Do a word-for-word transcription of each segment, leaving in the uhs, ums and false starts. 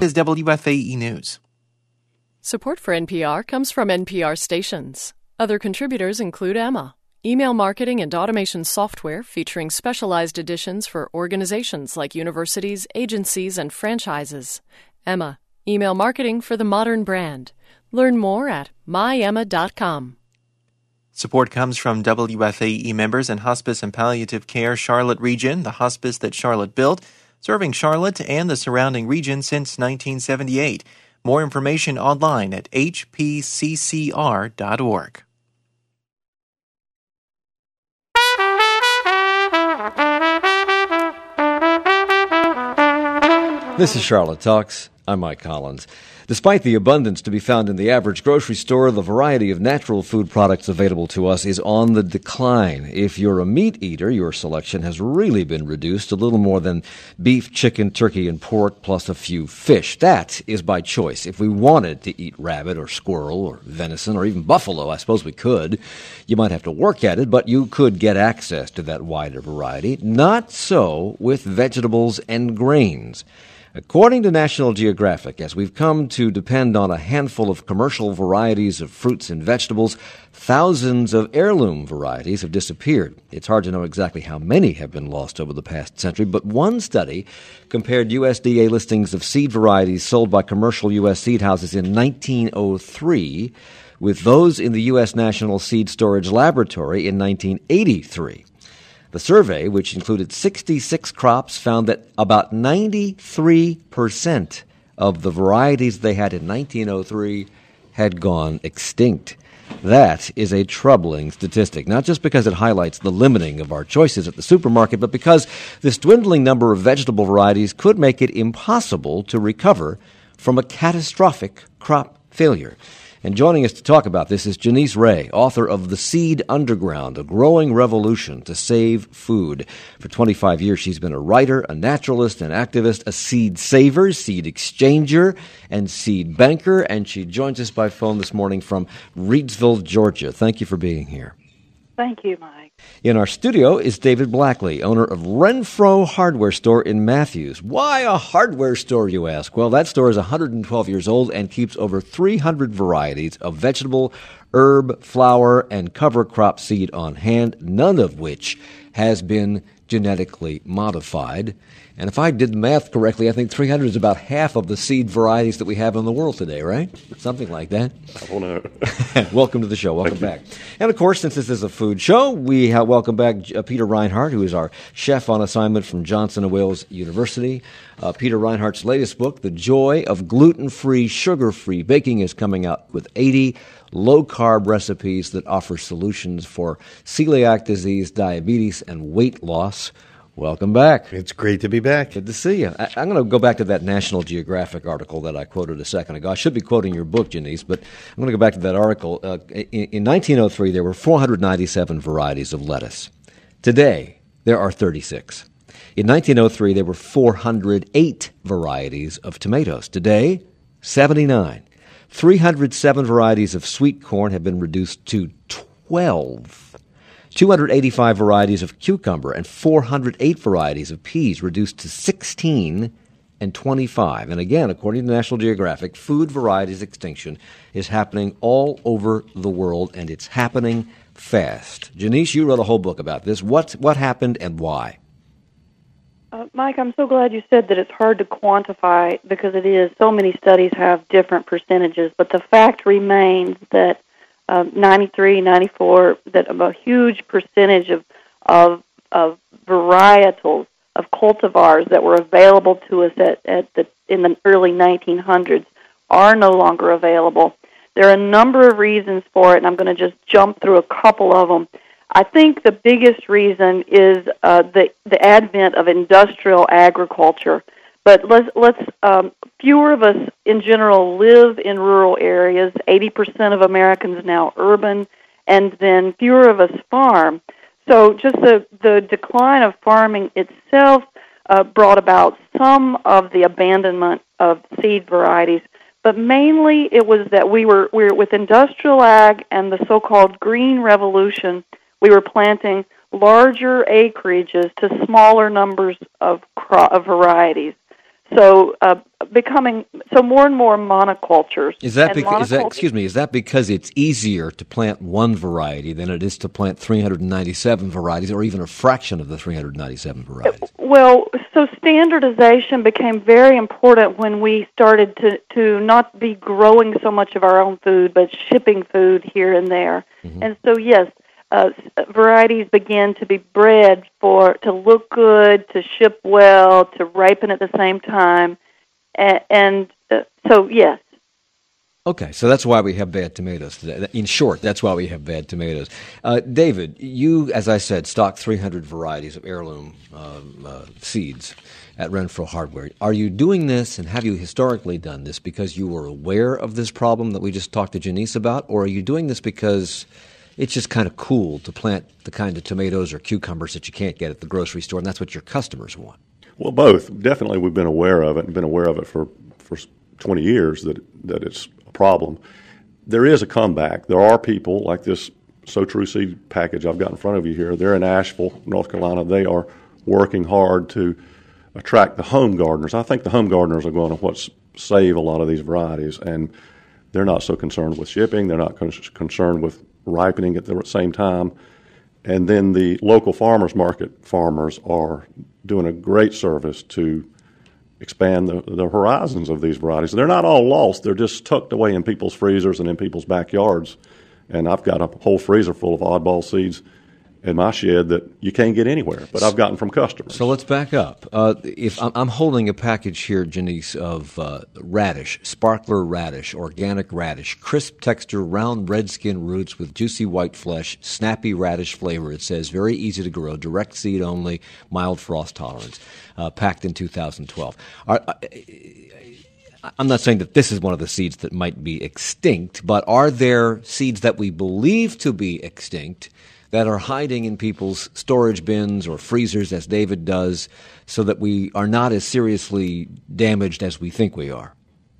is W F A E News. Support for N P R comes from N P R stations. Other contributors include Emma, email marketing and automation software featuring specialized editions for organizations like universities, agencies, and franchises. Emma, email marketing for the modern brand. Learn more at my emma dot com. Support comes from W F A E members and Hospice and Palliative Care Charlotte Region, the hospice that Charlotte built, serving Charlotte and the surrounding region since nineteen seventy-eight. More information online at h p c c r dot org. This is Charlotte Talks. I'm Mike Collins. Despite the abundance to be found in the average grocery store, the variety of natural food products available to us is on the decline. If you're a meat eater, your selection has really been reduced to little more than beef, chicken, turkey, and pork, plus a few fish. That is by choice. If we wanted to eat rabbit or squirrel or venison or even buffalo, I suppose we could. You might have to work at it, but you could get access to that wider variety. Not so with vegetables and grains. According to National Geographic, as we've come to depend on a handful of commercial varieties of fruits and vegetables, thousands of heirloom varieties have disappeared. It's hard to know exactly how many have been lost over the past century, but one study compared U S D A listings of seed varieties sold by commercial U S seed houses in nineteen oh three with those in the U S National Seed Storage Laboratory in nineteen eighty-three. The survey, which included sixty-six crops, found that about ninety-three percent of the varieties they had in nineteen oh three had gone extinct. That is a troubling statistic, not just because it highlights the limiting of our choices at the supermarket, but because this dwindling number of vegetable varieties could make it impossible to recover from a catastrophic crop failure. And joining us to talk about this is Janice Ray, author of The Seed Underground, A Growing Revolution to Save Food. For twenty-five years, she's been a writer, a naturalist, an activist, a seed saver, seed exchanger, and seed banker. And she joins us by phone this morning from Reidsville, Georgia. Thank you for being here. Thank you, Mike. In our studio is David Blackley, owner of Renfro Hardware Store in Matthews. Why a hardware store, you ask? Well, that store is one hundred twelve years old and keeps over three hundred varieties of vegetable, herb, flower, and cover crop seed on hand, none of which has been genetically modified. And if I did the math correctly, I think three hundred is about half of the seed varieties that we have in the world today, right? Something like that. I don't know. Welcome to the show. Welcome back. And, of course, since this is a food show, we have welcome back uh, Peter Reinhardt, who is our chef on assignment from Johnson and Wales University. Uh, Peter Reinhardt's latest book, The Joy of Gluten-Free, Sugar-Free Baking, is coming out with eighty low-carb recipes that offer solutions for celiac disease, diabetes, and weight loss. Welcome back. It's great to be back. Good to see you. I, I'm going to go back to that National Geographic article that I quoted a second ago. I should be quoting your book, Janice, but I'm going to go back to that article. Uh, in, in nineteen oh three, there were four hundred ninety-seven varieties of lettuce. Today, there are thirty-six. In nineteen oh three, there were four hundred eight varieties of tomatoes. Today, seventy-nine. three hundred seven varieties of sweet corn have been reduced to twelve. two hundred eighty-five varieties of cucumber and four hundred eight varieties of peas reduced to sixteen and twenty-five. And again, according to National Geographic, food varieties extinction is happening all over the world, and it's happening fast. Janice, you wrote a whole book about this. What, what happened and why? Uh, Mike, I'm so glad you said that it's hard to quantify because it is. So many studies have different percentages, but the fact remains that uh, ninety-three, ninety-four, that a huge percentage of, of, of varietals, of cultivars that were available to us at, at the, in the early nineteen hundreds are no longer available. There are a number of reasons for it, and I'm going to just jump through a couple of them. I think the biggest reason is uh, the the advent of industrial agriculture. But let's let's um, fewer of us in general live in rural areas. eighty percent of Americans now urban, and then fewer of us farm. So just the the decline of farming itself uh, brought about some of the abandonment of seed varieties. But mainly it was that we were we were with industrial ag and the so-called green revolution. We were planting larger acreages to smaller numbers of, cro- of varieties. So uh, becoming so more and more monocultures. Is that, and beca- is that monocultures, excuse me? Is that because it's easier to plant one variety than it is to plant three hundred ninety-seven varieties, or even a fraction of the three hundred ninety-seven varieties? Well, so standardization became very important when we started to, to not be growing so much of our own food, but shipping food here and there. Mm-hmm. And so, yes, uh, varieties began to be bred for to look good, to ship well, to ripen at the same time. And, and uh, so, yes. Okay, so that's why we have bad tomatoes today. In short, that's why we have bad tomatoes. Uh, David, you, as I said, stock three hundred varieties of heirloom um, uh, seeds at Renfro Hardware. Are you doing this, and have you historically done this because you were aware of this problem that we just talked to Janice about, or are you doing this because it's just kind of cool to plant the kind of tomatoes or cucumbers that you can't get at the grocery store, and that's what your customers want? Well, both. Definitely we've been aware of it, and been aware of it for, for twenty years that that it's problem. There is a comeback. There are people like this So True seed package I've got in front of you here. They're in Asheville, North Carolina. They are working hard to attract the home gardeners. I think the home gardeners are going to what save a lot of these varieties, and they're not so concerned with shipping. They're not con- concerned with ripening at the same time. And then the local farmers market farmers are doing a great service to expand the, the horizons of these varieties. They're not all lost. They're just tucked away in people's freezers and in people's backyards. And I've got a whole freezer full of oddball seeds in my shed that you can't get anywhere, but I've gotten from customers. So let's back up. Uh, if I'm, I'm holding a package here, Janice, of uh, radish, sparkler radish, organic radish, crisp texture, round red skin roots with juicy white flesh, snappy radish flavor. It says very easy to grow, direct seed only, mild frost tolerance, uh, packed in two thousand twelve. Are, uh, I'm not saying that this is one of the seeds that might be extinct, but are there seeds that we believe to be extinct that are hiding in people's storage bins or freezers, as David does, so that we are not as seriously damaged as we think we are?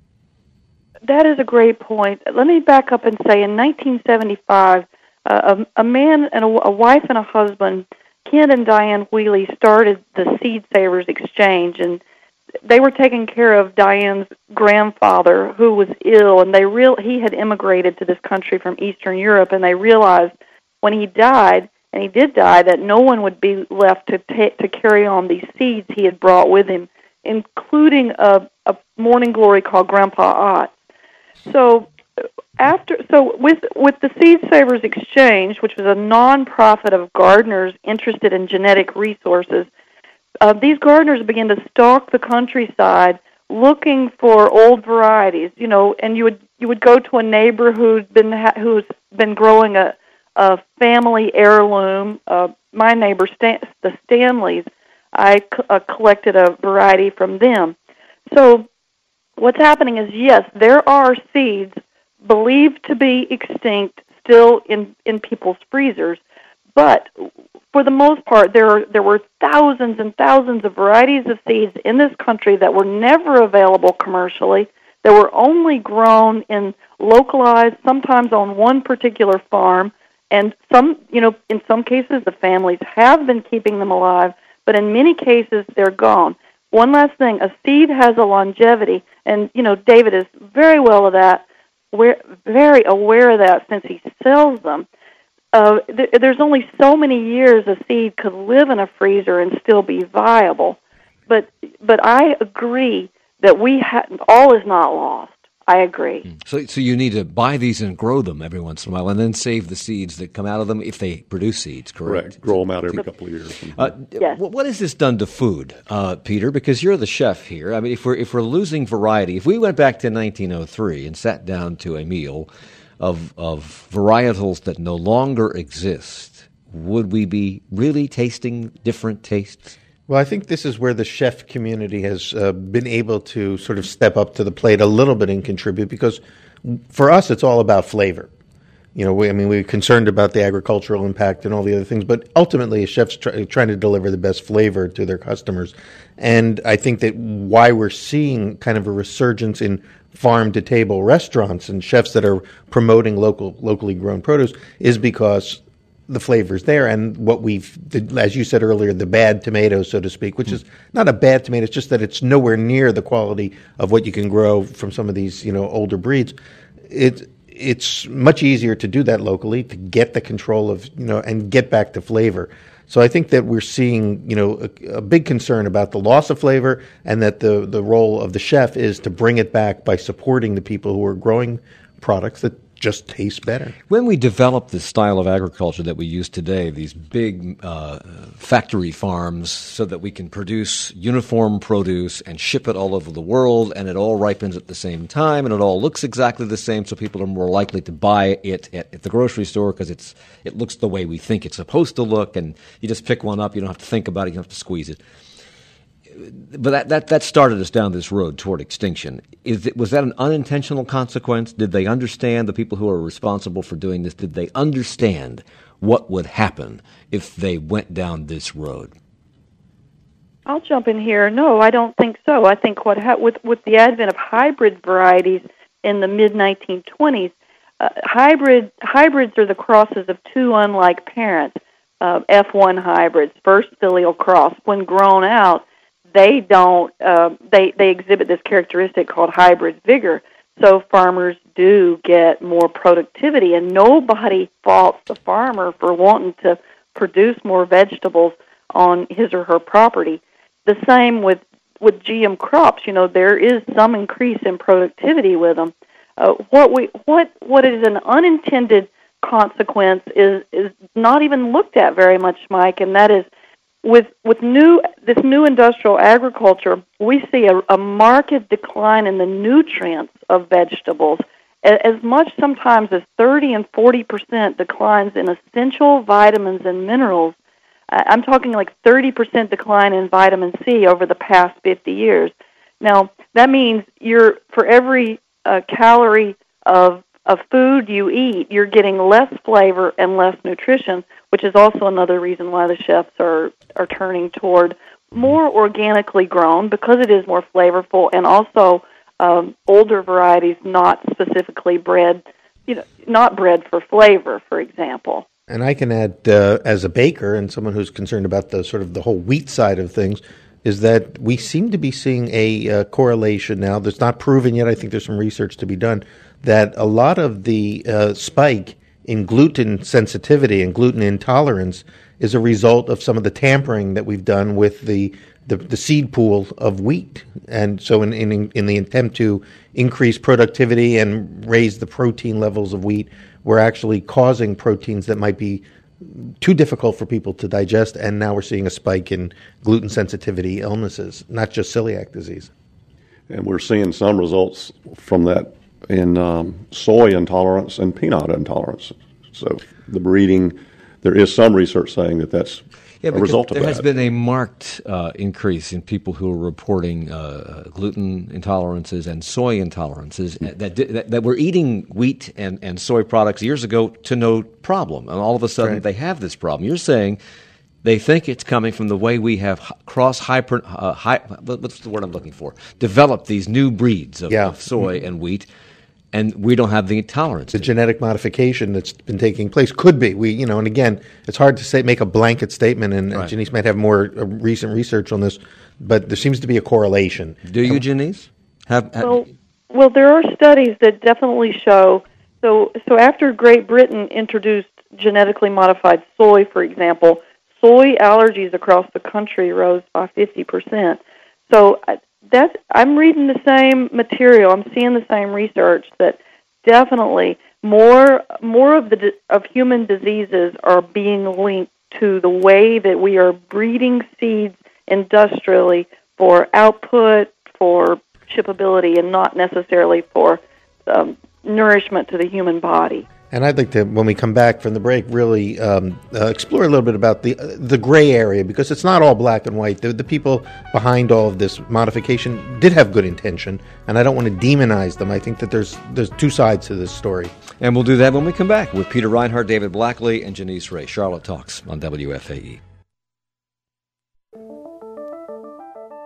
That is a great point. Let me back up and say in nineteen seventy-five, uh, a, a man and a, a wife and a husband, Ken and Diane Wheely, started the Seed Savers Exchange, and they were taking care of Diane's grandfather, who was ill, and they real he had immigrated to this country from Eastern Europe, and they realized when he died, and he did die, that no one would be left to ta- to carry on these seeds he had brought with him, including a, a morning glory called Grandpa Ott. So after, so with with the Seed Savers Exchange, which was a nonprofit of gardeners interested in genetic resources, uh, these gardeners began to stalk the countryside looking for old varieties. You know, and you would you would go to a neighbor who'd been ha- who's been growing a a family heirloom. Uh, my neighbor, Stan- the Stanleys, I c- uh, collected a variety from them. So what's happening is, yes, there are seeds believed to be extinct still in, in people's freezers, but for the most part, there are, there were thousands and thousands of varieties of seeds in this country that were never available commercially, that were only grown in localized, sometimes on one particular farm. And some, you know, in some cases, the families have been keeping them alive, but in many cases, they're gone. One last thing, a seed has a longevity, and, you know, David is very well of that, very aware of that since he sells them. Uh, th- there's only so many years a seed could live in a freezer and still be viable. But but I agree that we ha- all is not lost. I agree. So so you need to buy these and grow them every once in a while, and then save the seeds that come out of them if they produce seeds, correct? Correct. Grow them out every couple of years. Uh, yes. What has this done to food, uh, Peter? Because you're the chef here. I mean, if we're if we're losing variety, if we went back to nineteen oh three and sat down to a meal of of varietals that no longer exist, would we be really tasting different tastes? Well, I think this is where the chef community has uh, been able to sort of step up to the plate a little bit and contribute, because for us, it's all about flavor. You know, we, I mean, we're concerned about the agricultural impact and all the other things, but ultimately, a chef's try, trying to deliver the best flavor to their customers. And I think that why we're seeing kind of a resurgence in farm-to-table restaurants and chefs that are promoting local, locally grown produce is because the flavors there, and what we've, the, as you said earlier, the bad tomato, so to speak, which mm. is not a bad tomato. It's just that it's nowhere near the quality of what you can grow from some of these, you know, older breeds. It it's much easier to do that locally, to get the control of, you know, and get back to flavor. So I think that we're seeing, you know, a, a big concern about the loss of flavor, and that the the role of the chef is to bring it back by supporting the people who are growing products that just taste better. When we develop the style of agriculture that we use today, these big uh, factory farms, so that we can produce uniform produce and ship it all over the world, and it all ripens at the same time, and it all looks exactly the same, so people are more likely to buy it at, at the grocery store because it's it looks the way we think it's supposed to look, and you just pick one up, you don't have to think about it, you don't have to squeeze it. But that, that, that started us down this road toward extinction. Is it, was that an unintentional consequence? Did they understand, the people who are responsible for doing this, did they understand what would happen if they went down this road? I'll jump in here. No, I don't think so. I think what ha- with, with the advent of hybrid varieties in the mid nineteen twenties, uh, hybrid hybrids are the crosses of two unlike parents, uh, F one hybrids, first filial cross. When grown out, they don't, uh, they, they exhibit this characteristic called hybrid vigor. So farmers do get more productivity, and nobody faults the farmer for wanting to produce more vegetables on his or her property. The same with, with G M crops. You know, there is some increase in productivity with them. Uh, what we, what, what is an unintended consequence is, is not even looked at very much, Mike, and that is, With with new this new industrial agriculture, we see a, a marked decline in the nutrients of vegetables, as much sometimes as thirty and forty percent declines in essential vitamins and minerals. I'm talking like thirty percent decline in vitamin C over the past fifty years. Now, that means you're for every uh, calorie of of food you eat, you're getting less flavor and less nutrition, which is also another reason why the chefs are, are turning toward more organically grown, because it is more flavorful, and also um, older varieties not specifically bred, you know, not bred for flavor, for example. And I can add, uh, as a baker and someone who's concerned about the sort of the whole wheat side of things, is that we seem to be seeing a uh, correlation now that's not proven yet. I think there's some research to be done, that a lot of the uh, spike in gluten sensitivity and gluten intolerance is a result of some of the tampering that we've done with the the, the seed pool of wheat. And so in, in in the attempt to increase productivity and raise the protein levels of wheat, we're actually causing proteins that might be too difficult for people to digest, and now we're seeing a spike in gluten sensitivity illnesses, not just celiac disease. And we're seeing some results from that in um, soy intolerance and peanut intolerance. So the breeding, there is some research saying that that's yeah, a result of there that. There has been a marked uh, increase in people who are reporting uh, gluten intolerances and soy intolerances mm-hmm. that, that that were eating wheat and, and soy products years ago to no problem, and all of a sudden right. they have this problem. You're saying they think it's coming from the way we have cross hyper uh, hy, what's the word I'm looking for? Developed these new breeds of, yeah. of soy mm-hmm. and wheat. And we don't have the tolerance. The genetic modification that's been taking place could be. We, you know, and again, it's hard to say make a blanket statement, and, right. and Janice might have more uh, recent research on this, but there seems to be a correlation. Do you, Janice? Have, have well, well, there are studies that definitely show. So, so after Great Britain introduced genetically modified soy, for example, soy allergies across the country rose by fifty percent. So. I, That's, I'm reading the same material. I'm seeing the same research that definitely more more of the of human diseases are being linked to the way that we are breeding seeds industrially for output, for shippability, and not necessarily for um, nourishment to the human body. And I'd like to, when we come back from the break, really um, uh, explore a little bit about the uh, the gray area, because it's not all black and white. The, the people behind all of this modification did have good intention, and I don't want to demonize them. I think that there's there's two sides to this story. And we'll do that when we come back with Peter Reinhardt, David Blackley, and Janice Ray. Charlotte Talks on W F A E.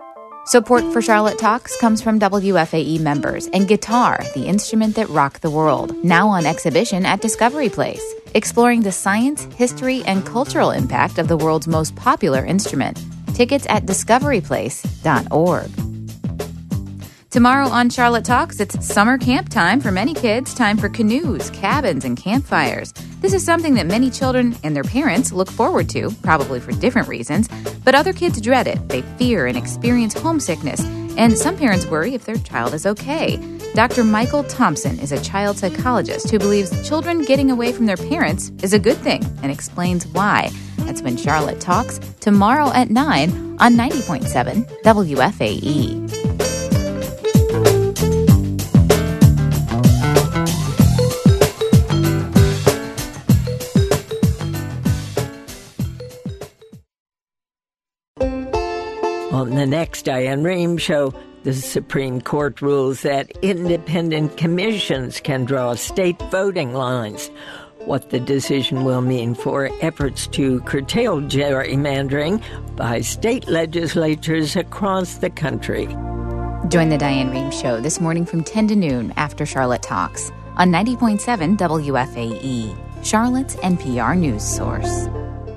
Support for Charlotte Talks comes from W F A E members and Guitar, the instrument that rocked the world, now on exhibition at Discovery Place, exploring the science, history, and cultural impact of the world's most popular instrument. Tickets at discovery place dot org. Tomorrow on Charlotte Talks, it's summer camp time for many kids, time for canoes, cabins, and campfires. This is something that many children and their parents look forward to, probably for different reasons, but other kids dread it. They fear and experience homesickness, and some parents worry if their child is okay. Doctor Michael Thompson is a child psychologist who believes children getting away from their parents is a good thing and explains why. That's when Charlotte Talks, tomorrow at nine on ninety point seven W F A E. On the next Diane Rehm Show, the Supreme Court rules that independent commissions can draw state voting lines. What the decision will mean for efforts to curtail gerrymandering by state legislatures across the country. Join the Diane Rehm Show this morning from ten to noon after Charlotte Talks on ninety point seven W F A E, Charlotte's N P R news source.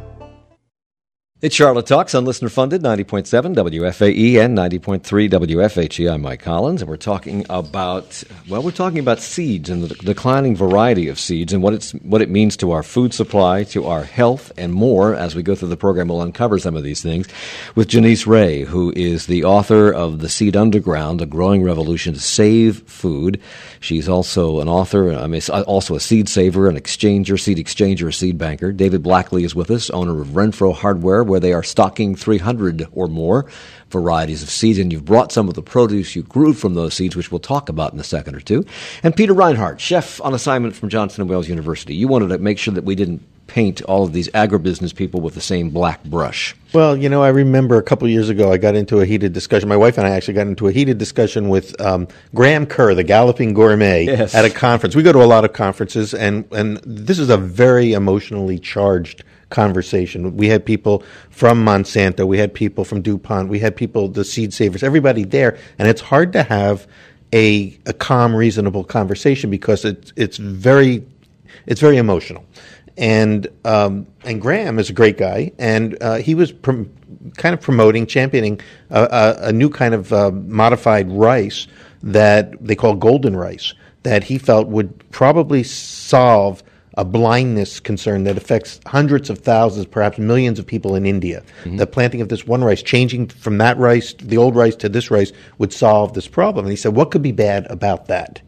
It's Charlotte Talks on listener-funded ninety point seven W F A E and ninety point three W F H E. I'm Mike Collins, and we're talking about, well, we're talking about seeds and the declining variety of seeds and what it's what it means to our food supply, to our health, and more. As we go through the program, we'll uncover some of these things with Janice Ray, who is the author of The Seed Underground, A Growing Revolution to Save Food. She's also an author, I mean, also a seed saver, an exchanger, seed exchanger, a seed banker. David Blackley is with us, owner of Renfro Hardware, where they are stocking three hundred or more varieties of seeds, and you've brought some of the produce you grew from those seeds, which we'll talk about in a second or two. And Peter Reinhardt, chef on assignment from Johnson and Wales University. You wanted to make sure that we didn't paint all of these agribusiness people with the same black brush. Well, you know, I remember a couple of years ago I got into a heated discussion. My wife and I actually got into a heated discussion with um, Graham Kerr, the Galloping Gourmet, yes. at a conference. We go to a lot of conferences, and, and this is a very emotionally charged conversation. We had people from Monsanto, we had people from DuPont, we had people, the seed savers, everybody there, and it's hard to have a a calm, reasonable conversation because it's it's very it's very emotional. And um, and Graham is a great guy, and uh, he was prom- kind of promoting, championing a, a, a new kind of uh, modified rice that they call golden rice, that he felt would probably solve a blindness concern that affects hundreds of thousands, perhaps millions of people in India. Mm-hmm. The planting of this one rice, changing from that rice, the old rice, to this rice, would solve this problem. And he said, what could be bad about that?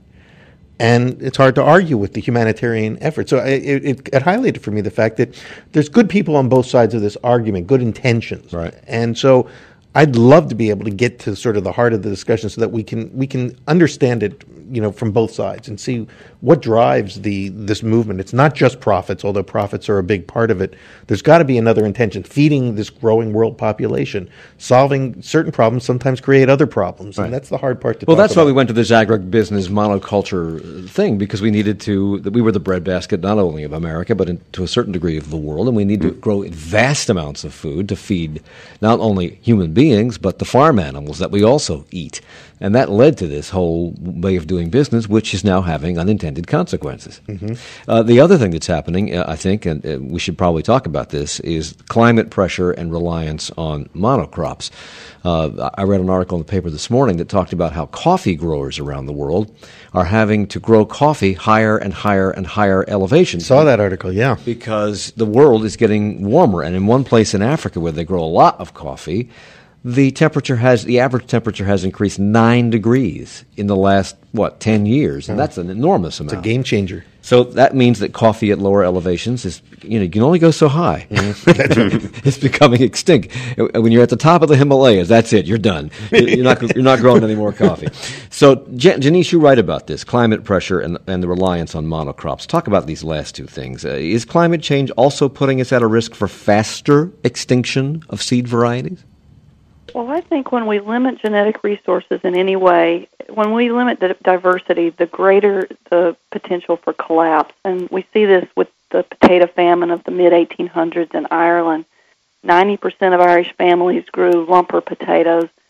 And it's hard to argue with the humanitarian effort. So it, it, it highlighted for me the fact that there's good people on both sides of this argument, good intentions. Right. And so I'd love to be able to get to sort of the heart of the discussion so that we can we can understand it, you know, from both sides and see what drives the this movement. It's not just profits, although profits are a big part of it. There's got to be another intention: feeding this growing world population, solving certain problems sometimes create other problems, right. and that's the hard part to. Well, talk that's about. why we went to this agribusiness monoculture thing, because we needed to. We were the breadbasket not only of America but in, to a certain degree of the world, and we need to grow vast amounts of food to feed not only human beings beings, but the farm animals that we also eat. And that led to this whole way of doing business, which is now having unintended consequences. Mm-hmm. Uh, the other thing that's happening, uh, I think, and uh, we should probably talk about this, is climate pressure and reliance on monocrops. Uh, I read an article in the paper this morning that talked about how coffee growers around the world are having to grow coffee higher and higher and higher elevations. Saw that article, yeah. Because the world is getting warmer. And in one place in Africa where they grow a lot of coffee, the temperature has, the average temperature has increased nine degrees in the last, what, ten years. And that's an enormous amount. It's a game changer. So that means that coffee at lower elevations is, you know, you can only go so high. Mm-hmm. That's right. It's becoming extinct. When you're at the top of the Himalayas, that's it. You're done. You're not, you're not growing any more coffee. So, Jan- Janice, you write about this, climate pressure and, and the reliance on monocrops. Talk about these last two things. Uh, is climate change also putting us at a risk for faster extinction of seed varieties? Well, I think when we limit genetic resources in any way, when we limit the diversity, the greater the potential for collapse. And we see this with the potato famine of the mid eighteen hundreds in Ireland. ninety percent of Irish families grew lumper potatoes.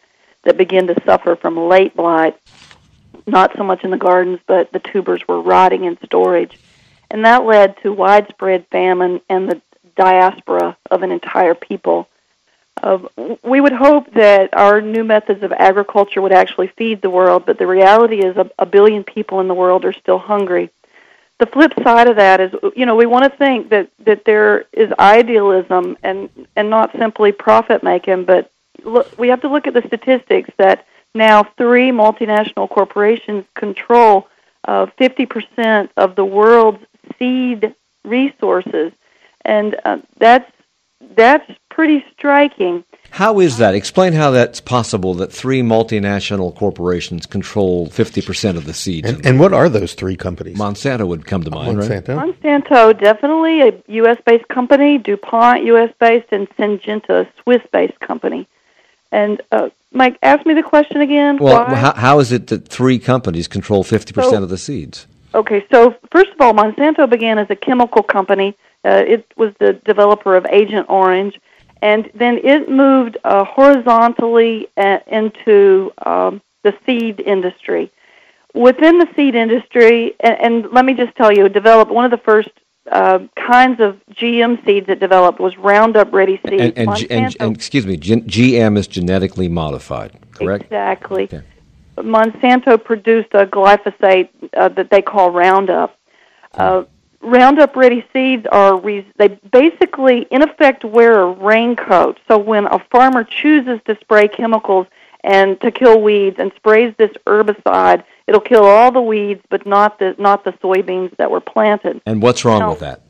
that begin to suffer from late blight, not so much in the gardens, but the tubers were rotting in storage. And that led to widespread famine and the diaspora of an entire people. Uh, we would hope that our new methods of agriculture would actually feed the world, but the reality is a, a billion people in the world are still hungry. The flip side of that is, you know, we want to think that, that there is idealism and, and not simply profit-making, but look, we have to look at the statistics that now three multinational corporations control uh, fifty percent of the world's seed resources, and uh, that's that's pretty striking. How is that? Explain how that's possible that three multinational corporations control fifty percent of the seeds. And, and what are those three companies? Monsanto would come to mind, Monsanto? right? Monsanto, definitely a U S-based company, DuPont, U S-based, and Syngenta, a Swiss-based company. And, uh, Mike, ask me the question again. Well, Why? how, how is it that three companies control fifty percent So, of the seeds? Okay, so first of all, Monsanto began as a chemical company. Uh, it was the developer of Agent Orange, and then it moved uh, horizontally uh, into um, the seed industry. Within the seed industry, and, and let me just tell you, it developed one of the first uh, kinds of G M seeds it developed was Roundup Ready seeds. And, and, G- and, and excuse me, G- GM is genetically modified, correct? Exactly. Okay. Monsanto produced a glyphosate uh, that they call Roundup. Uh, Roundup Ready seeds are re- they basically, in effect, wear a raincoat. So when a farmer chooses to spray chemicals and to kill weeds and sprays this herbicide, it'll kill all the weeds, but not the not the soybeans that were planted. And what's wrong now, with that?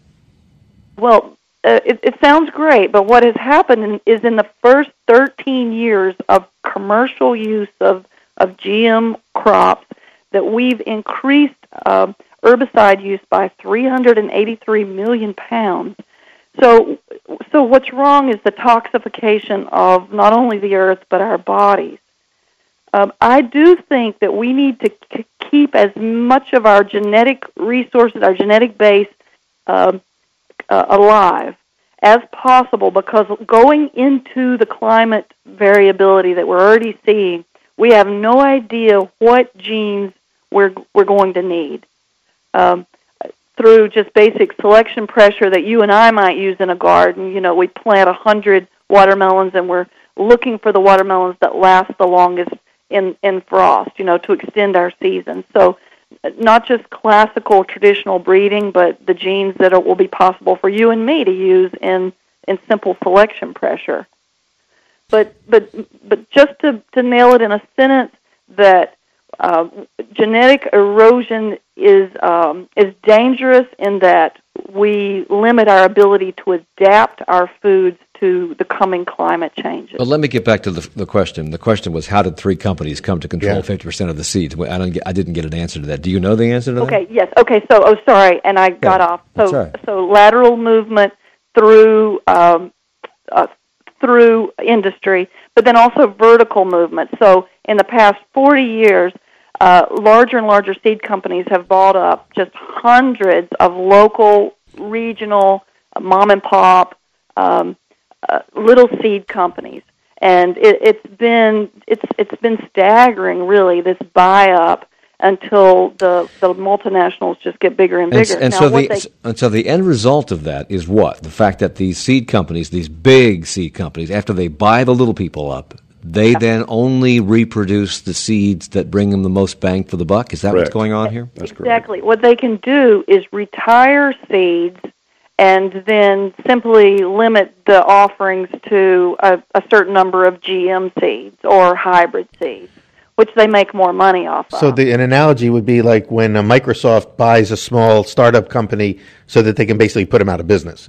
Well, uh, it, it sounds great, but what has happened in, is in the first thirteen years of commercial use of of G M crops that we've increased uh, herbicide use by three hundred eighty-three million pounds. So, so what's wrong is the toxification of not only the earth but our bodies. Um, I do think that we need to k- keep as much of our genetic resources, our genetic base, uh, uh, alive as possible, because going into the climate variability that we're already seeing, we have no idea what genes we're we're going to need. Um, through just basic selection pressure that you and I might use in a garden, you know, we plant a hundred watermelons and we're looking for the watermelons that last the longest in, in frost, you know, to extend our season. So not just classical traditional breeding, but the genes that are, will be possible for you and me to use in, in simple selection pressure. But but but just to, to nail it in a sentence, that uh, genetic erosion is um, is dangerous in that we limit our ability to adapt our foods to the coming climate changes. But let me get back to the, the question. The question was, how did three companies come to control Yeah. fifty percent of the seeds? I don't get, I didn't get an answer to that. Do you know the answer to that? Okay, yes. Okay, so, oh, sorry, and I got Yeah, off. that's So, all right. so lateral movement through um, uh, through industry, but then also vertical movement. So in the past forty years, uh, larger and larger seed companies have bought up just hundreds of local, regional, uh, mom-and-pop, um, uh, little seed companies. And it, it's been it's it's been staggering, really, this buy-up, until the, the multinationals just get bigger and bigger. And, and now, so what the they, and so the end result of that is what? The fact that these seed companies, these big seed companies, after they buy the little people up, they then only reproduce the seeds that bring them the most bang for the buck? Is that Correct. what's going on here? That's correct. Exactly. What they can do is retire seeds and then simply limit the offerings to a, a certain number of G M seeds or hybrid seeds, which they make more money off So of. the, an analogy would be like when uh, Microsoft buys a small startup company so that they can basically put them out of business.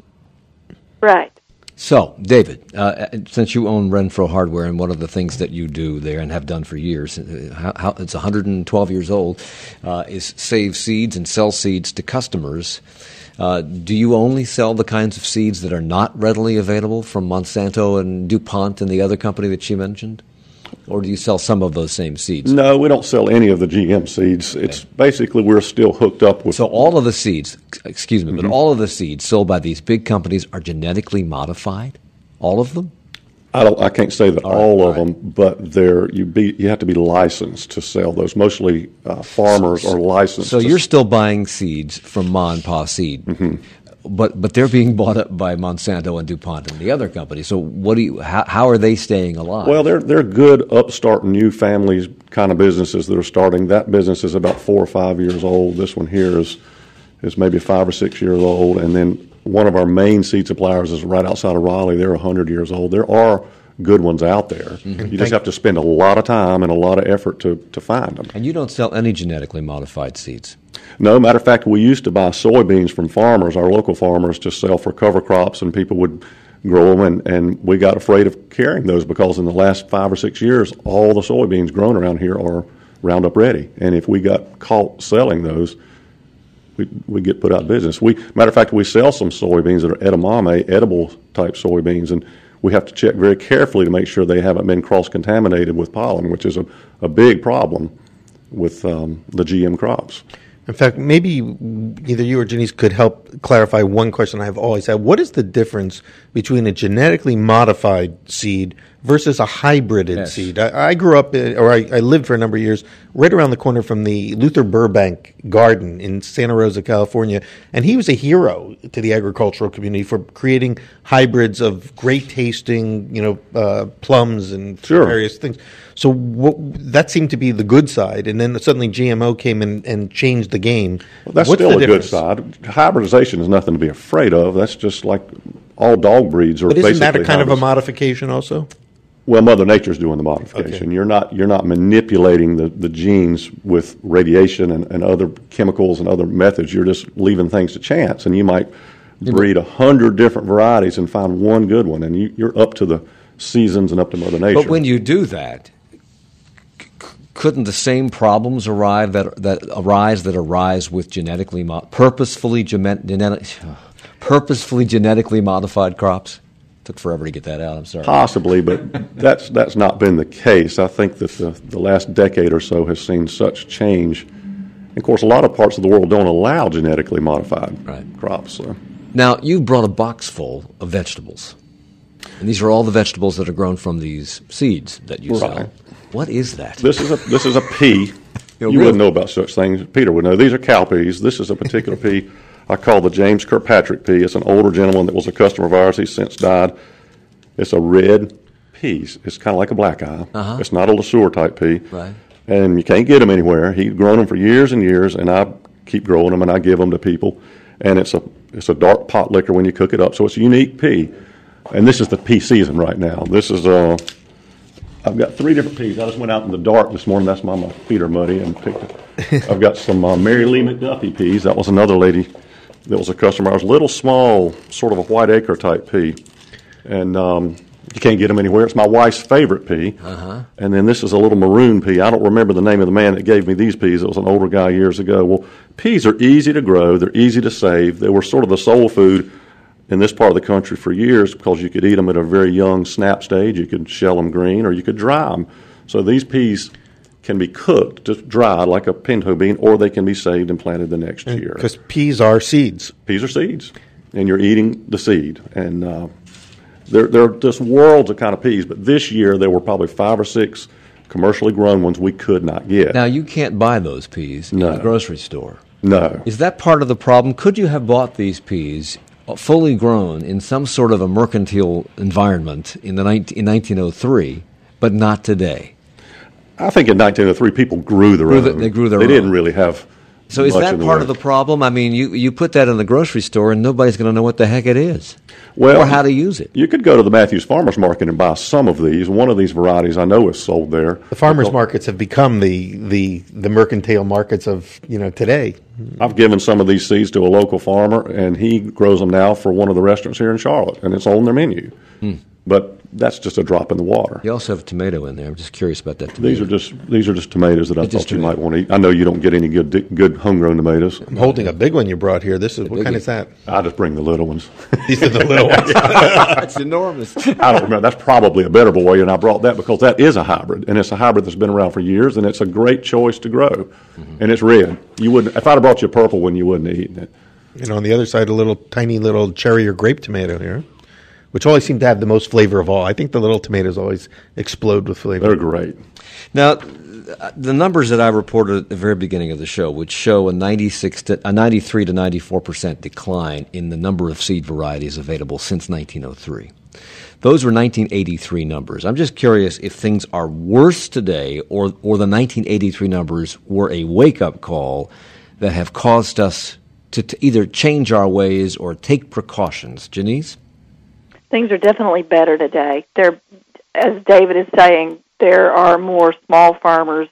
Right. So, David, uh, since you own Renfro Hardware, and one of the things that you do there and have done for years, uh, how, how, it's one hundred twelve years old, uh, is save seeds and sell seeds to customers. Uh, do you only sell the kinds of seeds that are not readily available from Monsanto and DuPont and the other company that she mentioned? Or do you sell some of those same seeds? No, we don't sell any of the G M seeds. It's basically we're still hooked up with. So all of the seeds, excuse me, Mm-hmm. but all of the seeds sold by these big companies are genetically modified? All of them? I don't. I can't say that All all, right, of all them, but they're you be you have to be licensed to sell those. Mostly uh, farmers are licensed. So to you're still buying seeds from Ma and Pa Seed, Mm-hmm. but but they're being bought up by Monsanto and DuPont and the other companies. So what do you? How, how are they staying alive? Well, they're they're good upstart new families kind of businesses that are starting. That business is about four or five years old. This one here is is maybe five or six years old, and then one of our main seed suppliers is right outside of Raleigh. They're one hundred years old. There are good ones out there. Mm-hmm. You just have to spend a lot of time and a lot of effort to, to find them. And you don't sell any genetically modified seeds. No, matter of fact, we used to buy soybeans from farmers, our local farmers, to sell for cover crops, and people would grow them, and, and we got afraid of carrying those because in the last five or six years, all the soybeans grown around here are Roundup ready. And if we got caught selling those, we we get put out of business. We matter of fact, we sell some soybeans that are edamame, edible type soybeans, and we have to check very carefully to make sure they haven't been cross-contaminated with pollen, which is a, a big problem with um, the G M crops. In fact, maybe either you or Janice could help clarify one question I've always had. What is the difference between a genetically modified seed versus a hybrided yes. seed? I, I grew up, in, or I, I lived for a number of years, right around the corner from the Luther Burbank Garden in Santa Rosa, California, and he was a hero to the agricultural community for creating hybrids of great tasting, you know, uh, plums and Sure. various things. So what, that seemed to be the good side, and then suddenly G M O came in and changed the game. Well, that's What's still the a good difference? side. Hybridization is nothing to be afraid of. That's just like all dog breeds are But basically isn't that a kind of a hybrids. modification also? Well, Mother Nature's doing the modification. Okay. You're not you're not manipulating the, the genes with radiation and, and other chemicals and other methods. You're just leaving things to chance, and you might breed a hundred different varieties and find one good one, and you, you're up to the seasons and up to Mother Nature. But when you do that, c- couldn't the same problems arrive that that arise that arise with genetically mo- purposefully genet- genetic, purposefully genetically modified crops? Took forever to get that out. I'm sorry. Possibly, but that's that's not been the case. I think that the, the last decade or so has seen such change. And of course, a lot of parts of the world don't allow genetically modified Right. crops. So. Now, you've brought a box full of vegetables. And these are all the vegetables that are grown from these seeds that you sell. Right. What is that? This is a this is a pea. Oh, you really? wouldn't know about such things. Peter would know. These are cowpeas. This is a particular pea I call the James Kirkpatrick pea. It's an older gentleman that was a customer of ours. He's since died. It's a red pea. It's kind of like a black eye. Uh-huh. It's not a LeSueur type pea. Right. And you can't get them anywhere. He'd grown them for years and years, and I keep growing them, and I give them to people. And it's a it's a dark pot liquor when you cook it up. So it's a unique pea. And this is the pea season right now. This is uh, I've got three different peas. I just went out in the dark this morning. That's why my feet are muddy and picked it. I've got some uh, Mary Lee McDuffie peas. That was another lady that was a customer. I was little small, sort of a white acre type pea, and um, you can't get them anywhere. It's my wife's favorite pea. Uh-huh. And then this is a little maroon pea. I don't remember the name of the man that gave me these peas. It was an older guy years ago. Well, peas are easy to grow. They're easy to save. They were sort of the soul food in this part of the country for years because you could eat them at a very young snap stage. You could shell them green, or you could dry them. So these peas can be cooked, just dried like a pinto bean, or they can be saved and planted the next year. Because peas are seeds. Peas are seeds, and you're eating the seed. And uh, there, there are just worlds of kind of peas, but this year there were probably five or six commercially grown ones we could not get. Now, you can't buy those peas No. in a grocery store. No. Is that part of the problem? Could you have bought these peas fully grown in some sort of a mercantile environment in the nineteen, in nineteen oh three, but not today? I think in nineteen oh three people grew their Grew own. the- they grew their They own. didn't really have So is much that in the part way. of the problem? I mean, you, you put that in the grocery store and nobody's going to know what the heck it is Well, or how to use it. You could go to the Matthews Farmers Market and buy some of these. One of these varieties I know is sold there. The farmers markets have become the, the, the mercantile markets of, you know, today. I've given some of these seeds to a local farmer, and he grows them now for one of the restaurants here in Charlotte, and it's on their menu. Hmm. But that's just a drop in the water. You also have a tomato in there. I'm just curious about that tomato. These are just these are just tomatoes that I Just thought you tomato. might want to eat. I know you don't get any good good homegrown tomatoes. I'm holding a big one you brought here. This is what biggie. kind is that? I just bring the little ones. These are the little ones. That's enormous. I don't remember. That's probably a better boy, and I brought that because that is a hybrid, and it's a hybrid that's been around for years, and it's a great choice to grow. Mm-hmm. And it's red. You wouldn't if I'd have brought you a purple one, you wouldn't have eaten it. And on the other side, a little tiny little cherry or grape tomato here. which always seem to have the most flavor of all. I think the little tomatoes always explode with flavor. They're great. Now, the numbers that I reported at the very beginning of the show would show a ninety-six to, a ninety-three to ninety-four percent decline in the number of seed varieties available since nineteen oh three. Those were nineteen eighty-three numbers. I'm just curious if things are worse today, or or the nineteen eighty-three numbers were a wake-up call that have caused us to, to either change our ways or take precautions. Janice? Things are definitely better today. There, as David is saying, there are more small farmers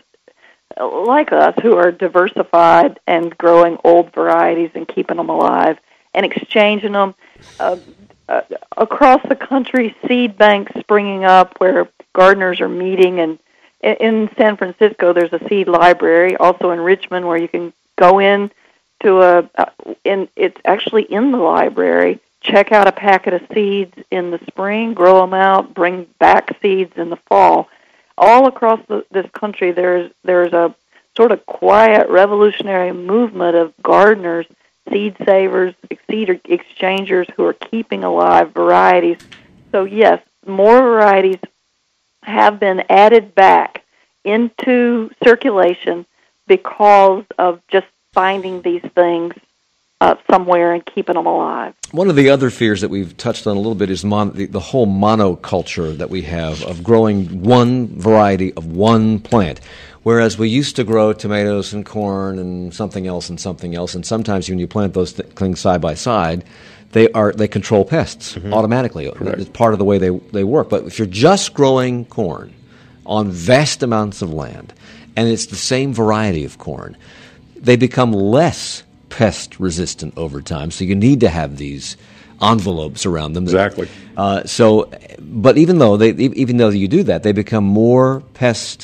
like us who are diversified and growing old varieties and keeping them alive and exchanging them. Uh, uh, across the country, seed banks springing up where gardeners are meeting. And in San Francisco, there's a seed library. Also in Richmond, where you can go in to a, uh, in, it's actually in the library, check out a packet of seeds in the spring, grow them out, bring back seeds in the fall. All across the, this country, there's there's a sort of quiet revolutionary movement of gardeners, seed savers, seed exchangers who are keeping alive varieties. So yes, more varieties have been added back into circulation because of just finding these things uh, somewhere and keeping them alive. One of the other fears that we've touched on a little bit is mon- the, the whole monoculture that we have of growing one variety of one plant, whereas we used to grow tomatoes and corn and something else and something else, and sometimes when you plant those th- things side by side, they are they control pests mm-hmm. automatically. Correct. It's part of the way they, they work. But if you're just growing corn on vast amounts of land, and it's the same variety of corn, they become less pest resistant over time. So you need to have these envelopes around them. Exactly. Uh, so, but even though they, even though you do that, they become more pest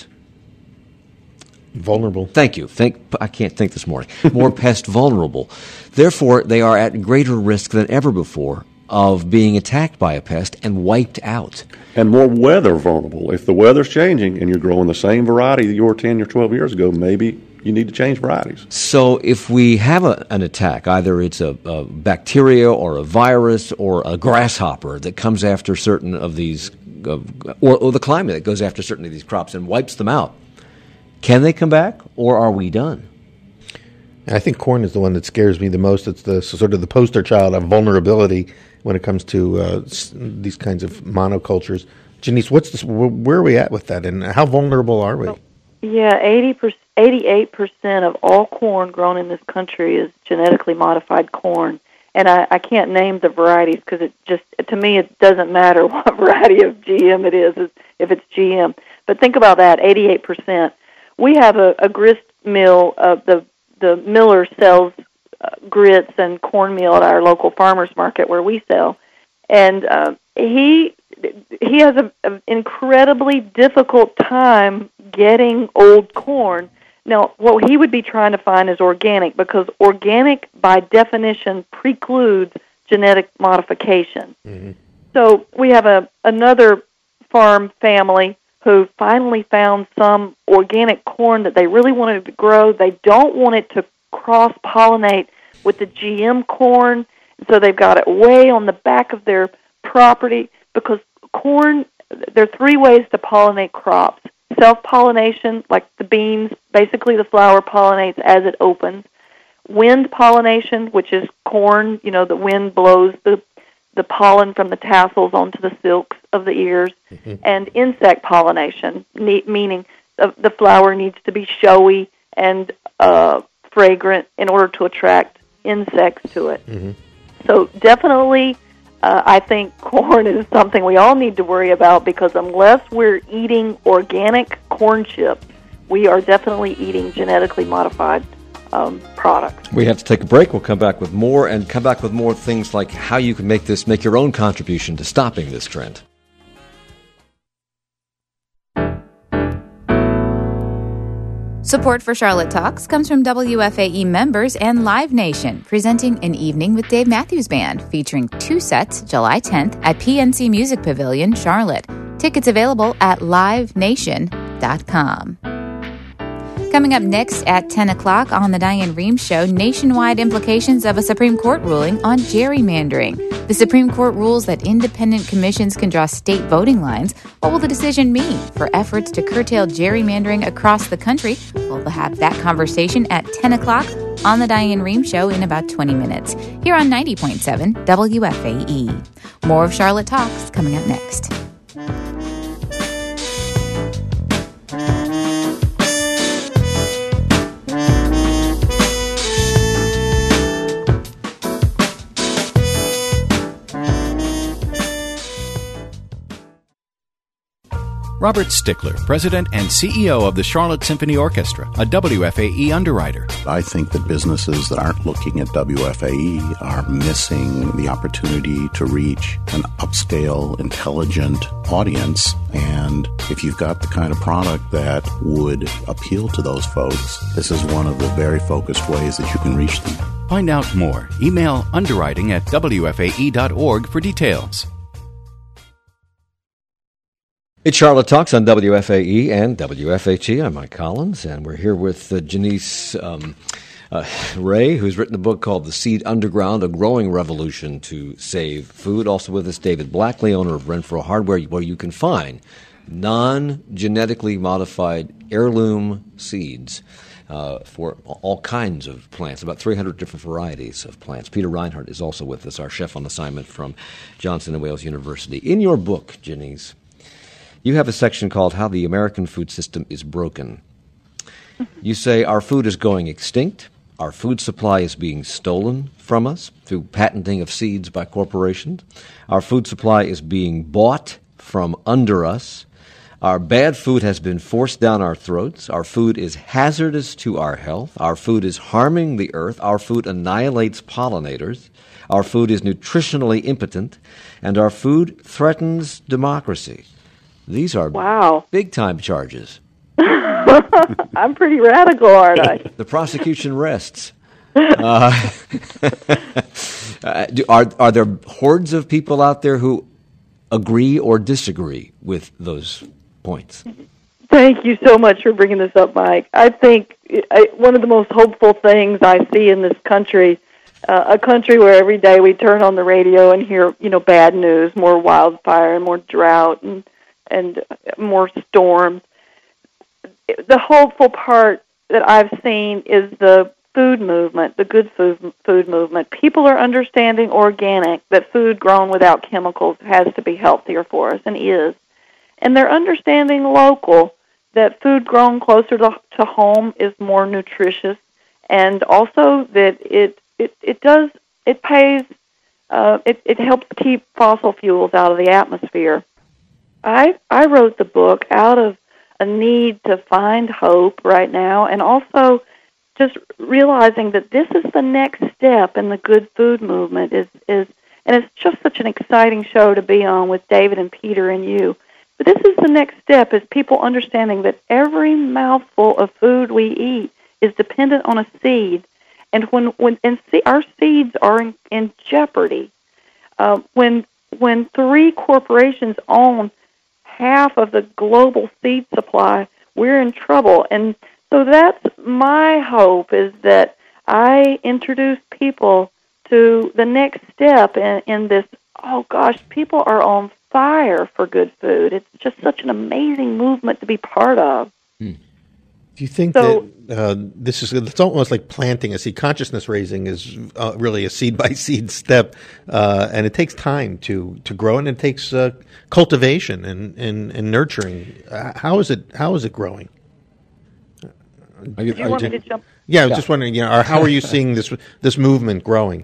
vulnerable. Thank you. Thank. I can't think this morning. More pest vulnerable. Therefore, they are at greater risk than ever before of being attacked by a pest and wiped out. And more weather vulnerable. If the weather's changing and you're growing the same variety that you were ten or twelve years ago, maybe you need to change varieties. So if we have a, an attack, either it's a, a bacteria or a virus or a grasshopper that comes after certain of these, uh, or, or the climate that goes after certain of these crops and wipes them out, can they come back, or are we done? I think corn is the one that scares me the most. It's the sort of the poster child of vulnerability when it comes to uh, these kinds of monocultures. Janice, what's this, where are we at with that, and how vulnerable are we? Yeah, eighty percent, eighty-eight percent of all corn grown in this country is genetically modified corn. And I, I can't name the varieties because it just, to me, it doesn't matter what variety of G M it is if it's G M. But think about that, eighty-eight percent. We have a, a grist mill, uh, the the miller sells uh, grits and cornmeal at our local farmers market where we sell. And uh, he he has an incredibly difficult time getting old corn. Now, what he would be trying to find is organic, because organic, by definition, precludes genetic modification. Mm-hmm. So we have a another farm family who finally found some organic corn that they really wanted to grow. They don't want it to cross-pollinate with the G M corn, so they've got it way on the back of their property, because corn, there are three ways to pollinate crops. Self-pollination, like the beans, basically the flower pollinates as it opens. Wind pollination, which is corn, you know, the wind blows the the pollen from the tassels onto the silks of the ears. Mm-hmm. And insect pollination, meaning the, the flower needs to be showy and uh, fragrant in order to attract insects to it. Mm-hmm. So definitely, uh, I think corn is something we all need to worry about, because unless we're eating organic corn chips, we are definitely eating genetically modified um, products. We have to take a break. We'll come back with more, and come back with more things like how you can make this, make your own contribution to stopping this trend. Support for Charlotte Talks comes from W F A E members and Live Nation, presenting An Evening with Dave Matthews Band, featuring two sets July tenth at P N C Music Pavilion, Charlotte. Tickets available at live nation dot com. Coming up next at ten o'clock on The Diane Rehm Show, nationwide implications of a Supreme Court ruling on gerrymandering. The Supreme Court rules that independent commissions can draw state voting lines. What will the decision mean for efforts to curtail gerrymandering across the country? We'll have that conversation at ten o'clock on The Diane Rehm Show in about twenty minutes, here on ninety point seven W F A E. More of Charlotte Talks coming up next. Robert Stickler, President and C E O of the Charlotte Symphony Orchestra, a W F A E underwriter. I think that businesses that aren't looking at W F A E are missing the opportunity to reach an upscale, intelligent audience. And if you've got the kind of product that would appeal to those folks, this is one of the very focused ways that you can reach them. Find out more. Email underwriting at W F A E dot org for details. It's Charlotte Talks on W F A E and W F H E. I'm Mike Collins, and we're here with uh, Janice um, uh, Ray, who's written a book called The Seed Underground, A Growing Revolution to Save Food. Also with us, David Blackley, owner of Renfro Hardware, where you can find non-genetically modified heirloom seeds uh, for all kinds of plants, about three hundred different varieties of plants. Peter Reinhardt is also with us, our chef on assignment from Johnson and Wales University. In your book, Janice, you have a section called How the American Food System is Broken. You say our food is going extinct, our food supply is being stolen from us through patenting of seeds by corporations, our food supply is being bought from under us, our bad food has been forced down our throats, our food is hazardous to our health, our food is harming the earth, our food annihilates pollinators, our food is nutritionally impotent, and our food threatens democracy. These are wow. big-time charges. I'm pretty radical, aren't I? The prosecution rests. Uh, do, are, are there hordes of people out there who agree or disagree with those points? Thank you so much for bringing this up, Mike. I think I, one of the most hopeful things I see in this country, uh, a country where every day we turn on the radio and hear, you know, bad news, more wildfire and more drought and and more storms. The hopeful part that I've seen is the food movement, the good food food movement. People are understanding organic, that food grown without chemicals has to be healthier for us, and is. And they're understanding local, that food grown closer to, to home is more nutritious, and also that it it, it does, it pays, uh, it, it helps keep fossil fuels out of the atmosphere. I I wrote the book out of a need to find hope right now, and also just realizing that this is the next step in the good food movement. Is is and it's just such an exciting show to be on with David and Peter and you. But this is the next step: is people understanding that every mouthful of food we eat is dependent on a seed, and when when and see, our seeds are in, in jeopardy uh, when when three corporations own half of the global seed supply, we're in trouble. And so that's my hope, is that I introduce people to the next step in, in this, oh gosh, people are on fire for good food. It's just such an amazing movement to be part of. Hmm. Do you think so, that uh, this is, it's almost like planting a seed? Consciousness raising is uh, really a seed-by-seed step, uh, and it takes time to, to grow, and it takes uh, cultivation and, and, and nurturing. Uh, how is it How is it growing? Are you, Do you want me to jump? Yeah, I was yeah. just wondering, you know, how are you seeing this this movement growing?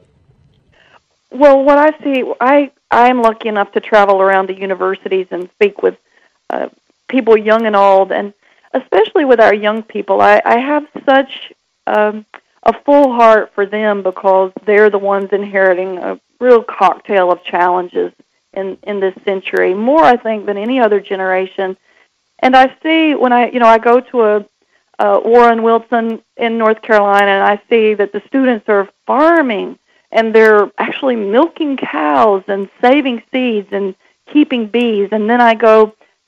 Well, what I see, I I'm lucky enough to travel around the universities and speak with uh, people young and old, and especially with our young people. I, I have such um, a full heart for them, because they're the ones inheriting a real cocktail of challenges in, in this century, more, I think, than any other generation. And I see when I, you know, I go to a, a Warren Wilson in North Carolina, and I see that the students are farming, and they're actually milking cows and saving seeds and keeping bees. And then I go to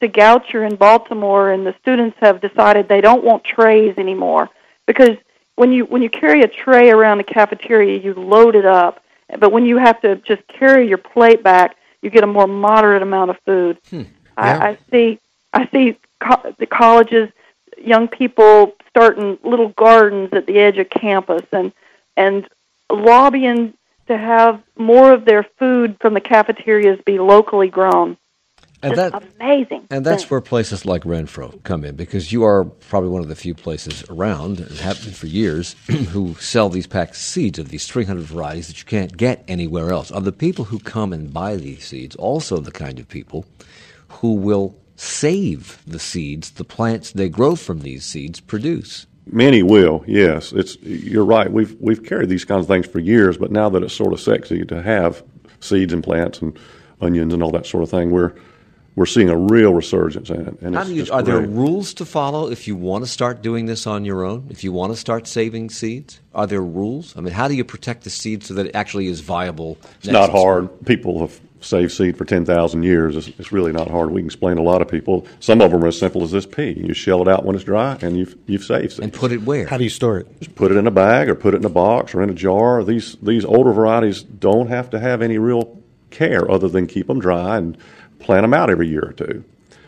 to Goucher in Baltimore, and the students have decided they don't want trays anymore because when you when you carry a tray around the cafeteria, you load it up. But when you have to just carry your plate back, you get a more moderate amount of food. Hmm. I, Yeah. I see. I see co- the colleges, young people starting little gardens at the edge of campus, and and lobbying to have more of their food from the cafeterias be locally grown. And Just that amazing. And that's thing. where places like Renfro come in, because you are probably one of the few places around, and have been for years, who sell these packed seeds of these three hundred varieties that you can't get anywhere else. Are the people who come and buy these seeds also the kind of people who will save the seeds, the plants they grow from these seeds produce? Many will, yes. It's you're right. We've we've carried these kinds of things for years, but now that it's sort of sexy to have seeds and plants and onions and all that sort of thing, we're we're seeing a real resurgence in it. And How it's, do you, it's are there great. rules to follow if you want to start doing this on your own? If you want to start saving seeds, are there rules? I mean, how do you protect the seed so that it actually is viable? It's not hard. People have saved seed for ten thousand years. It's, it's really not hard. We can explain to a lot of people. Some of them are as simple as this pea. You shell it out when it's dry, and you've you've saved seed. And put it where? How do you store it? Just put it in a bag or put it in a box or in a jar. These these older varieties don't have to have any real care other than keep them dry and plant them out every year or two.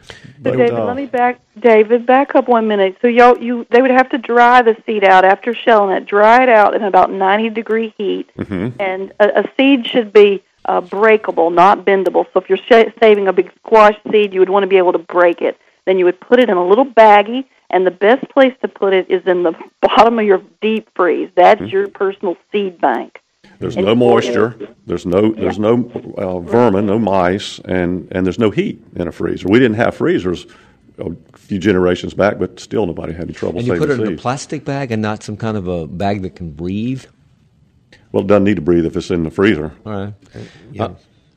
So But, David, uh, let me back. David, back up one minute. So y'all, you they would have to dry the seed out after shelling it. Dry it out in about ninety degree heat, Mm-hmm. and a, a seed should be uh, breakable, not bendable. So if you're sh- saving a big squash seed, you would want to be able to break it. Then you would put it in a little baggie, and the best place to put it is in the bottom of your deep freeze. That's Mm-hmm. your personal seed bank. There's And no you- moisture. There's no there's no uh, vermin, no mice, and, and there's no heat in a freezer. We didn't have freezers a few generations back, but still nobody had any trouble And you saving put it in a seeds. plastic bag and not some kind of a bag that can breathe? Well, it doesn't need to breathe if it's in the freezer. All right. Uh,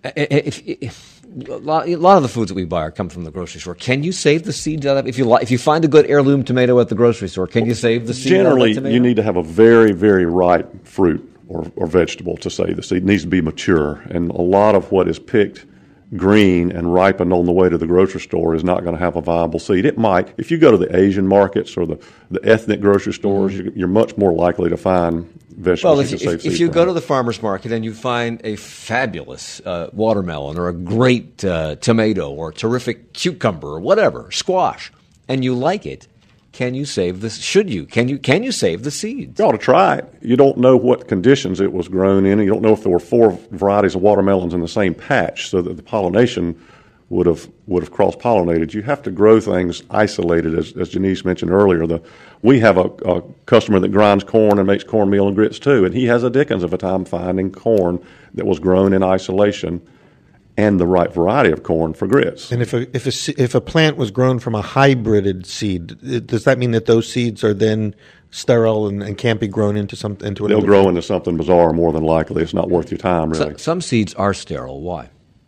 if, if, a, lot, a lot of the foods that we buy are come from the grocery store. Can you save the seeds out of if you li- if you find a good heirloom tomato at the grocery store? Can you save the seed Generally, out of that tomato? you need to have a very, very ripe fruit or, or vegetable to save the seed. It needs to be mature, and a lot of what is picked green and ripened on the way to the grocery store is not going to have a viable seed. It might. If you go to the Asian markets or the, the ethnic grocery stores, you, you're much more likely to find vegetables Well, you if, can if, save if seed you from. go to the farmer's market and you find a fabulous uh, watermelon or a great uh, tomato or a terrific cucumber or whatever, squash, and you like it, can you save this? Should you? Can you Can you save the seeds? You ought to try it. You don't know what conditions it was grown in. And you don't know if there were four varieties of watermelons in the same patch, so that the pollination would have would have cross pollinated. You have to grow things isolated, as, as Janice mentioned earlier. The we have a, a customer that grinds corn and makes cornmeal and grits too, and he has a dickens of a time finding corn that was grown in isolation and the right variety of corn for grits. And if a if a se- if a plant was grown from a hybrided seed, it- does that mean that those seeds are then sterile and, and can't be grown into some into They'll another grow plant? into something bizarre more than likely. It's not worth your time, really. So, some seeds are sterile. Why?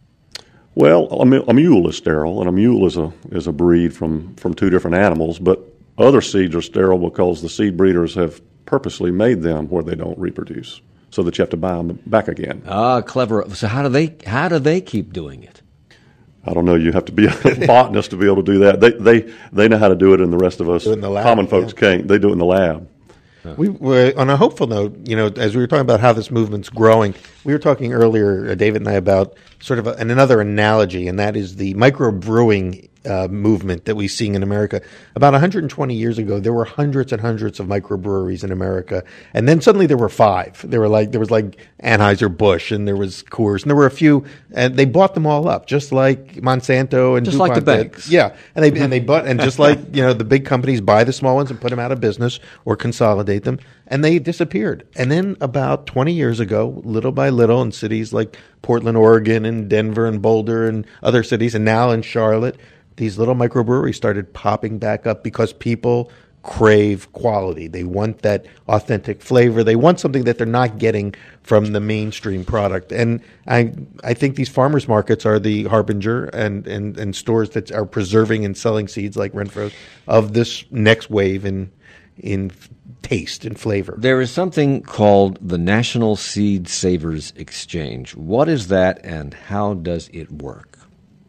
Well, a mu- a mule is sterile, and a mule is a is a breed from, from two different animals. But other seeds are sterile because the seed breeders have purposely made them where they don't reproduce, so that you have to buy them back again. Ah, clever. So how do they how do they keep doing it? I don't know. You have to be a botanist to be able to do that. They they they know how to do it, and the rest of us Do it in the lab, common folks yeah. can't. They do it in the lab. We were on a hopeful note, you know, as we were talking about how this movement's growing, we were talking earlier, uh, David and I, about sort of a, an, another analogy, and that is the microbrewing uh, movement that we're seeing in America. About one hundred twenty years ago, there were hundreds and hundreds of microbreweries in America, and then suddenly there were five. There were like there was like Anheuser-Busch, and there was Coors, and there were a few, and they bought them all up, just like Monsanto and Just like the DuPont did. banks. Yeah, and they and they bought and just like you know the big companies buy the small ones and put them out of business or consolidate them, and they disappeared. And then about twenty years ago, little by little, in cities like Portland, Oregon, and Denver, and Boulder, and other cities, and now in Charlotte, these little microbreweries started popping back up because people crave quality. They want that authentic flavor. They want something that they're not getting from the mainstream product. And I I think these farmers markets are the harbinger and, and, and stores that are preserving and selling seeds like Renfro of this next wave in in taste and flavor. There is something called the National Seed Savers Exchange. What is that, and how does it work?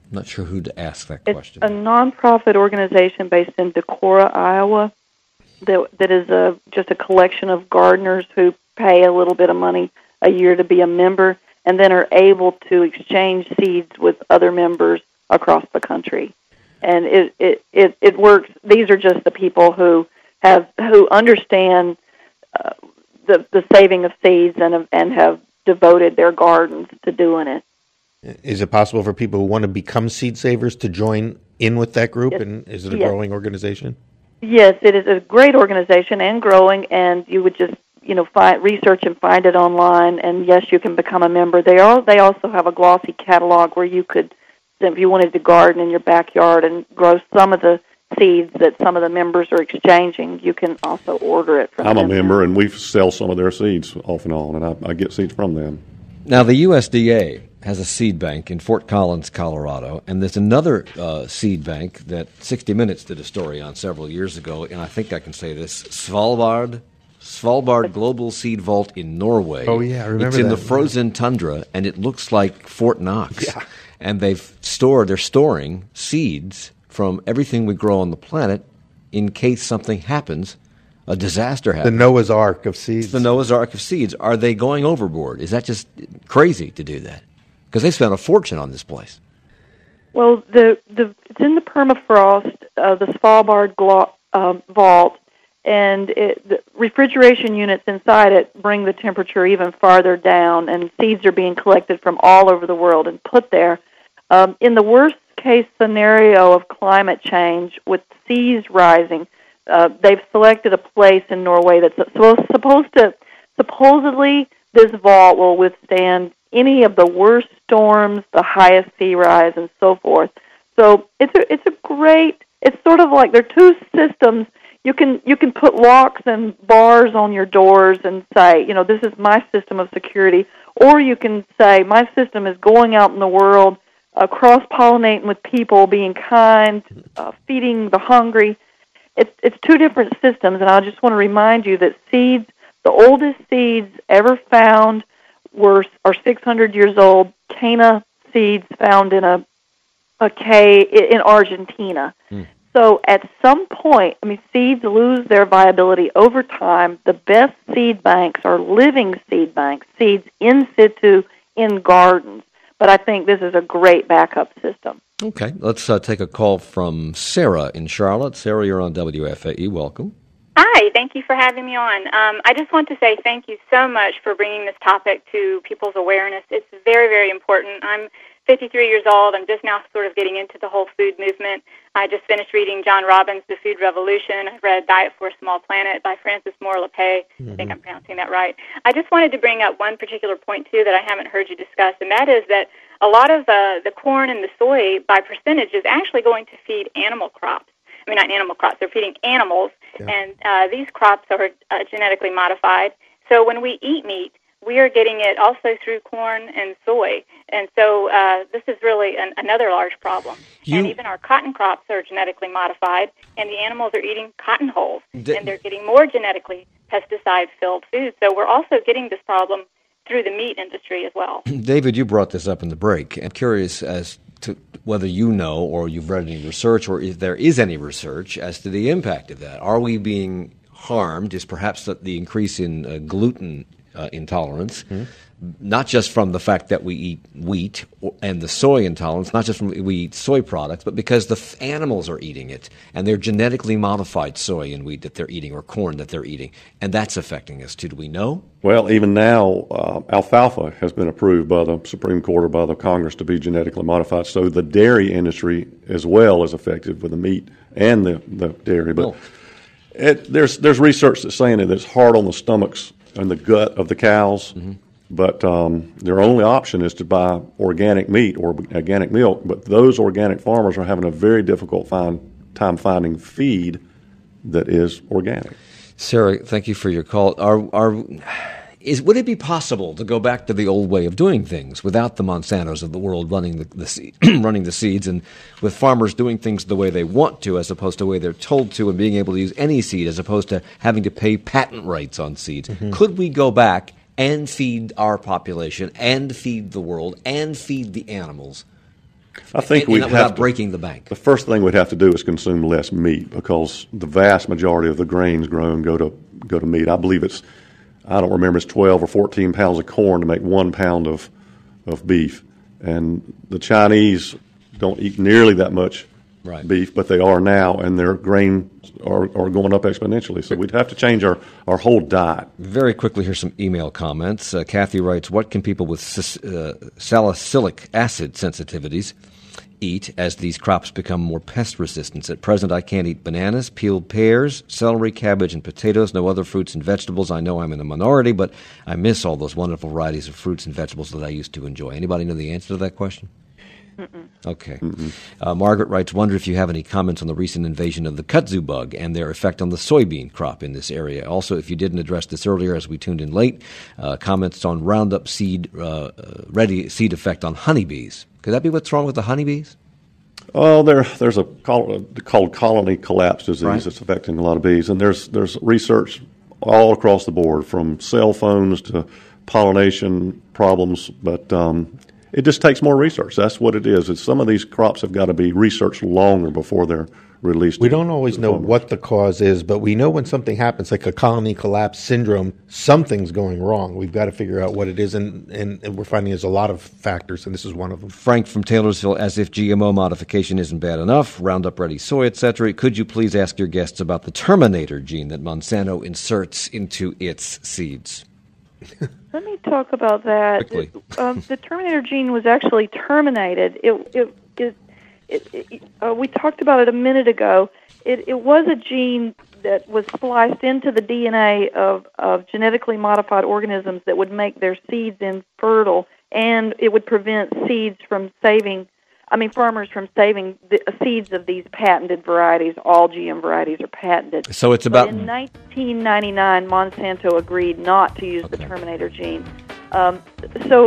I'm not sure who to ask that It's question. a nonprofit organization based in Decorah, Iowa, that that is a just a collection of gardeners who pay a little bit of money a year to be a member, and then are able to exchange seeds with other members across the country. And it it, it, it works. These are just the people who have who understand uh, the the saving of seeds and and have devoted their gardens to doing it. Is it possible for people who want to become seed savers to join in with that group? Yes. And is it a Yes. growing organization? Yes, it is a great organization and growing, and you would just, you know, find, research and find it online, and yes, you can become a member. They all, they also have a glossy catalog where you could, if you wanted to garden in your backyard and grow some of the seeds that some of the members are exchanging, you can also order it from I'm them. a member, and we sell some of their seeds off and on, and I, I get seeds from them. Now, the U S D A has a seed bank in Fort Collins, Colorado, and there's another uh, seed bank that sixty minutes did a story on several years ago, and I think I can say this, Svalbard, Svalbard Global Seed Vault in Norway. Oh, yeah, I remember It's in that. the frozen tundra, and it looks like Fort Knox. Yeah. And they've stored, they're storing seeds from everything we grow on the planet in case something happens, a disaster The happens. Noah's Ark of seeds. The Noah's Ark of seeds. Are they going overboard? Is that just crazy to do that? Because they spent a fortune on this place. Well, the, the it's in the permafrost, uh, the Svalbard glo- um, vault, and it, the refrigeration units inside it bring the temperature even farther down, and seeds are being collected from all over the world and put there. Um, in the worst-case scenario of climate change, with seas rising, uh, they've selected a place in Norway that's supposed, supposed to, supposedly, this vault will withstand any of the worst storms, the highest sea rise, and so forth. So it's a it's a great. It's sort of like there are two systems. You can you can put locks and bars on your doors and say, you know, this is my system of security, or you can say my system is going out in the world, uh, cross-pollinating with people, being kind, uh, feeding the hungry. It's it's two different systems, and I just want to remind you that seeds, the oldest seeds ever found, were are six hundred years old. Cana seeds found in a a cave in Argentina. Hmm. So at some point, I mean, seeds lose their viability over time. The best seed banks are living seed banks, seeds in situ in gardens. But I think this is a great backup system. Okay, let's uh, take a call from Sarah in Charlotte. Sarah, you're on W F A E. Welcome. Hi, thank you for having me on. Um, I just want to say thank you so much for bringing this topic to people's awareness. It's very, very important. I'm fifty-three years old. I'm just now sort of getting into the whole food movement. I just finished reading John Robbins' The Food Revolution. I read Diet for a Small Planet by Francis Moore Lapay. Mm-hmm. I think I'm pronouncing that right. I just wanted to bring up one particular point, too, that I haven't heard you discuss, and that is that a lot of uh, the corn and the soy, by percentage, is actually going to feed animal crops. I mean, not animal crops, they're feeding animals, yeah. and uh, these crops are uh, genetically modified. So when we eat meat, we are getting it also through corn and soy. And so uh, this is really an, another large problem. You, and even our cotton crops are genetically modified, and the animals are eating cotton hulls, d- and they're getting more genetically pesticide-filled food. So we're also getting this problem through the meat industry as well. David, you brought this up in the break. I'm curious as to whether you know or you've read any research or if there is any research as to the impact of that. Are we being harmed? Is perhaps the, the increase in uh, gluten uh, intolerance, mm-hmm. not just from the fact that we eat wheat or, and the soy intolerance, not just from we eat soy products, but because the f- animals are eating it and they're genetically modified soy and wheat that they're eating or corn that they're eating, and that's affecting us too. Do we know? Well, even now, uh, alfalfa has been approved by the Supreme Court or by the Congress to be genetically modified. So the dairy industry as well is affected with the meat and the, the dairy. But oh. it, there's there's research that's saying that it's hard on the stomachs and the gut of the cows. Mm-hmm. But um, their only option is to buy organic meat or organic milk. But those organic farmers are having a very difficult find, time finding feed that is organic. Sarah, thank you for your call. Are, are, is, would it be possible to go back to the old way of doing things without the Monsantos of the world running the, the seed, running the seeds, and with farmers doing things the way they want to as opposed to the way they're told to, and being able to use any seed as opposed to having to pay patent rights on seeds? Mm-hmm. Could we go back and feed our population and feed the world and feed the animals I think and, we'd and have without to, breaking the bank. The first thing we'd have to do is consume less meat because the vast majority of the grains grown go to go to meat. I believe it's, I don't remember, it's twelve or fourteen pounds of corn to make one pound of of beef. And the Chinese don't eat nearly that much right. beef, but they are now, and their grain are, are going up exponentially. So we'd have to change our, our whole diet. Very quickly, here's some email comments. Uh, Kathy writes, what can people with uh, salicylic acid sensitivities eat as these crops become more pest resistant? At present, I can't eat bananas, peeled pears, celery, cabbage, and potatoes, no other fruits and vegetables. I know I'm in a minority, but I miss all those wonderful varieties of fruits and vegetables that I used to enjoy. Anybody know the answer to that question? Mm-mm. Okay. Mm-mm. Uh, Margaret writes, wonder if you have any comments on the recent invasion of the kudzu bug and their effect on the soybean crop in this area. Also, if you didn't address this earlier as we tuned in late, uh, comments on Roundup seed uh, ready seed effect on honeybees. Could that be what's wrong with the honeybees? Oh, there, there's a col- called colony collapse disease right. that's affecting a lot of bees, and there's there's research all across the board, from cell phones to pollination problems, but um, it just takes more research. That's what it is. It's some of these crops have got to be researched longer before they're released. We don't always know what the cause is, but we know when something happens, like a colony collapse syndrome, something's going wrong. We've got to figure out what it is, and, and, and we're finding there's a lot of factors, and this is one of them. Frank from Taylorsville, as if G M O modification isn't bad enough, Roundup Ready soy, et cetera, could you please ask your guests about the Terminator gene that Monsanto inserts into its seeds? Let me talk about that. Quickly. Um, the Terminator gene was actually terminated. It, it, it, it, it uh, we talked about it a minute ago. It, it was a gene that was spliced into the D N A of, of genetically modified organisms that would make their seeds infertile, and it would prevent seeds from saving, I mean, farmers from saving the seeds of these patented varieties. All G M varieties are patented. So it's about... But in nineteen ninety-nine, Monsanto agreed not to use okay. the Terminator gene. Um, so